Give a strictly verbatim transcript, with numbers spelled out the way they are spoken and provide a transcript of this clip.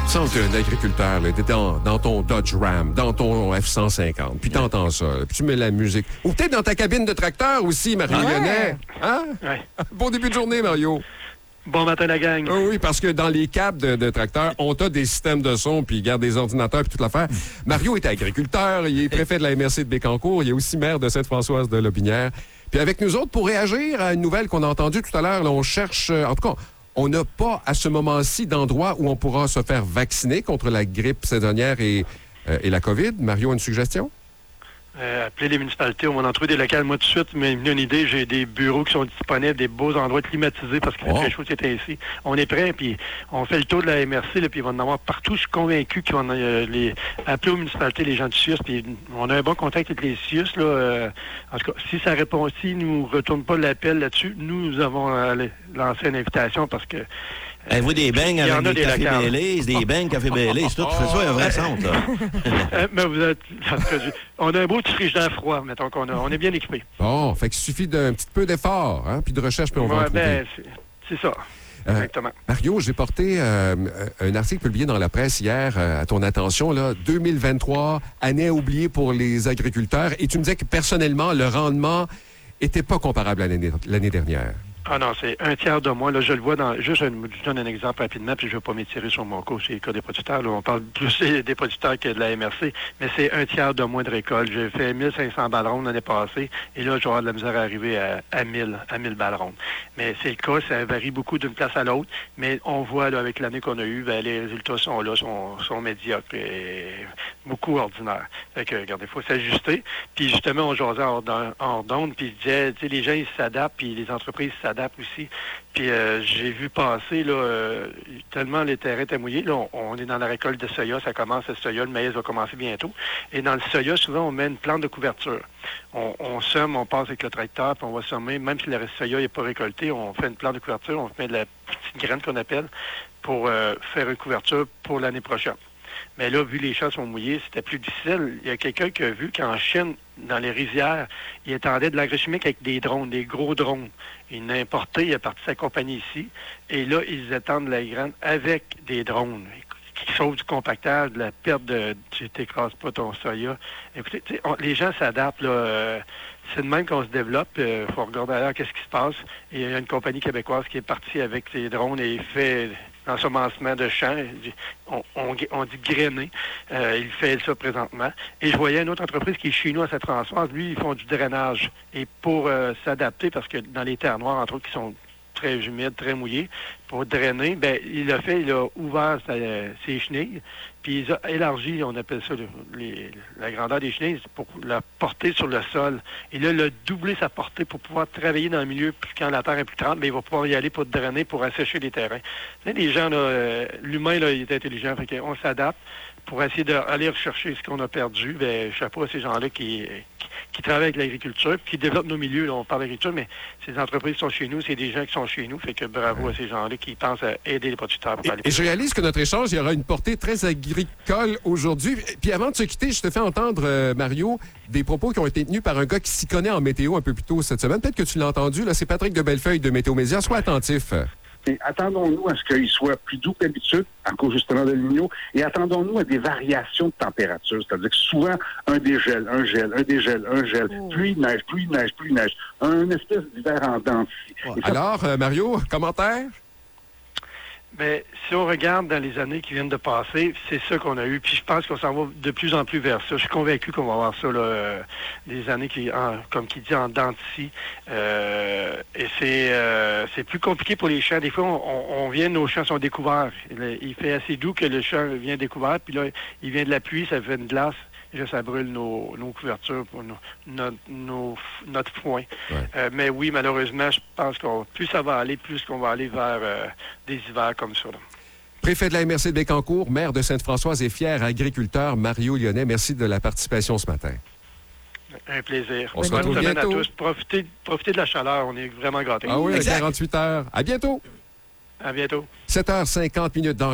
Sens que t'es un agriculteur, là, t'es dans, dans ton Dodge Ram, dans ton F cent cinquante, puis t'entends ça, là, puis tu mets la musique. Ou peut-être dans ta cabine de tracteur aussi, Mario Ouais. Lyonnais. Hein? Ouais. Bon début de journée, Mario. Bon matin, la gang. Oh oui, parce que dans les cabs de, de tracteurs, on a des systèmes de son, puis il garde des ordinateurs, puis toute l'affaire. Mario est agriculteur, il est préfet de la M R C de Bécancour, il est aussi maire de Sainte-Françoise de Lotbinière. Puis avec nous autres, pour réagir à une nouvelle qu'on a entendue tout à l'heure, là, on cherche, euh, en tout cas, on n'a pas à ce moment-ci d'endroit où on pourra se faire vacciner contre la grippe saisonnière et, euh, et la COVID. Mario, une suggestion? Euh, appelez les municipalités, on va en trouver des locales. Moi, tout de suite, mais une idée, j'ai des bureaux qui sont disponibles, des beaux endroits climatisés parce qu'il fait Oh. très chaud cet ici. On est prêt, puis on fait le tour de la M R C, là, puis ils vont en avoir partout. Je suis convaincu qu'ils vont euh, les appeler aux municipalités, les gens du C I U S, puis on a un bon contact avec les C I U S. Là, euh, en tout cas, si ça répond, si nous ne retournent pas l'appel là-dessus, nous avons euh, lancé une invitation parce que Hey, vous, des beignes il y en avec a des des cafés locales. Baileys, des beignes café Baileys, c'est tout. Tu fais ça un vrai centre, là. Euh, mais vous êtes, en tout cas, on a un beau petit frigidaire froid, mettons qu'on a. On est bien équipés. Bon, fait qu'il suffit d'un petit peu d'effort, hein, puis de recherche, puis on va en Ouais, trouver. ben, c'est, c'est ça. Euh, Exactement. Mario, j'ai porté euh, un article publié dans la presse hier euh, à ton attention, là, deux mille vingt-trois, année à oublier pour les agriculteurs, et tu me disais que personnellement, le rendement était pas comparable à l'année, l'année dernière. Ah non, c'est un tiers de moins. Là, je le vois dans. Juste, je je donne un exemple rapidement, puis je ne vais pas m'étirer sur mon cours, c'est le cas des producteurs. Là, on parle plus des producteurs que de la M R C, mais c'est un tiers de moins de récolte. J'ai fait mille cinq cents balles rondes l'année passée, et là, je vais avoir de la misère à arriver à, à mille, à mille balles rondes. Mais c'est le cas, ça varie beaucoup d'une place à l'autre, mais on voit, là, avec l'année qu'on a eue, ben, les résultats sont là, sont, sont médiocres et beaucoup ordinaires. Fait que, regardez, il faut s'ajuster. Puis justement, on jasait hors d'on- hors d'onde, puis il disait, tu sais, les gens, ils s'adaptent, puis les entreprises s'adaptent aussi. Puis euh, j'ai vu passer, là, euh, tellement les terrains étaient mouillés. Là, on, on est dans la récolte de soya, ça commence le soya, le maïs va commencer bientôt. Et dans le soya, souvent, on met une plante de couverture. On, on sème, on passe avec le tracteur, puis on va semer, même si le soya n'est pas récolté, on fait une plante de couverture, on met de la petite graine qu'on appelle pour euh, faire une couverture pour l'année prochaine. Mais là, vu les champs sont mouillés, c'était plus difficile. Il y a quelqu'un qui a vu qu'en Chine, dans les rizières, il attendait de l'engrais chimique avec des drones, des gros drones. Il l'a importé, il a parti sa compagnie ici. Et là, ils étendent la graine avec des drones qui sauvent du compactage, de la perte de... Tu t'écrases pas ton soya. Écoutez, tu sais, on- les gens s'adaptent, là. euh, c'est de même qu'on se développe. Il euh, faut regarder ailleurs qu'est-ce qui se passe. Et il y a une compagnie québécoise qui est partie avec ses drones et il fait l'ensemencement de champs. On, on, on dit grainer. Euh, il fait ça présentement. Et je voyais une autre entreprise qui est chez nous à cette transfert. Lui, ils font du drainage. Et pour euh, s'adapter, parce que dans les terres noires, entre autres, qui sont très humides, très mouillées, pour drainer, ben il a fait, il a ouvert sa, ses chenilles, puis il a élargi, on appelle ça le- les- la grandeur des chenilles, pour la porter sur le sol. Et là, il a doublé sa portée pour pouvoir travailler dans le milieu, puis quand la terre est plus trempe, ben, il va pouvoir y aller pour drainer, pour assécher les terrains. Tu sais, les gens, là, euh, l'humain, là, il est intelligent, fait qu'on s'adapte pour essayer d'aller rechercher ce qu'on a perdu. Ben, chapeau à ces gens-là qui, qui, qui travaillent avec l'agriculture, puis qui développent nos milieux. Là, on parle d'agriculture, mais ces entreprises sont chez nous, c'est des gens qui sont chez nous, fait que bravo à ces gens-là qui pensent à aider les producteurs. Pour Et, aller et je réalise que notre échange, il y aura une portée très agricole aujourd'hui. Puis avant de se quitter, je te fais entendre, euh, Mario, des propos qui ont été tenus par un gars qui s'y connaît en météo un peu plus tôt cette semaine. Peut-être que tu l'as entendu, là, c'est Patrick de Bellefeuille de Météo Média. Sois attentif. Et attendons-nous à ce qu'il soit plus doux que d'habitude, à cause justement de l'Union, et attendons-nous à des variations de température. C'est-à-dire que souvent, un dégel, un gel, un dégel, un gel, Oh. pluie, neige, pluie, neige, pluie, neige. Un espèce d'hiver en dents de scie. Et ça, Alors, euh, Mario, commentaire? Mais si on regarde dans les années qui viennent de passer, c'est ça qu'on a eu. Puis je pense qu'on s'en va de plus en plus vers ça. Je suis convaincu qu'on va avoir ça, là, euh, des années qui, en, comme qui dit, en dents de scie. Euh, et c'est euh, c'est plus compliqué pour les champs. Des fois, on, on vient, nos champs sont découverts. Il, il fait assez doux que le champ vient découvert. Puis là, il vient de la pluie, ça fait une glace. Et là, ça brûle nos, nos couvertures pour nos, nos, nos- notre foin. Ouais. Euh, mais oui, malheureusement, je pense que plus ça va aller, plus qu'on va aller vers euh, des hivers comme ça. Là. Préfet de la M R C de Bécancour, maire de Sainte-Françoise et fier agriculteur, Mario Lyonnais, merci de la participation ce matin. Un plaisir. On se Bonne retrouve semaine bientôt. à tous. Profitez, profitez de la chaleur. On est vraiment gâtés. Ah oui, à Exact. quarante-huit heures. À bientôt. À bientôt. sept heures cinquante minutes dans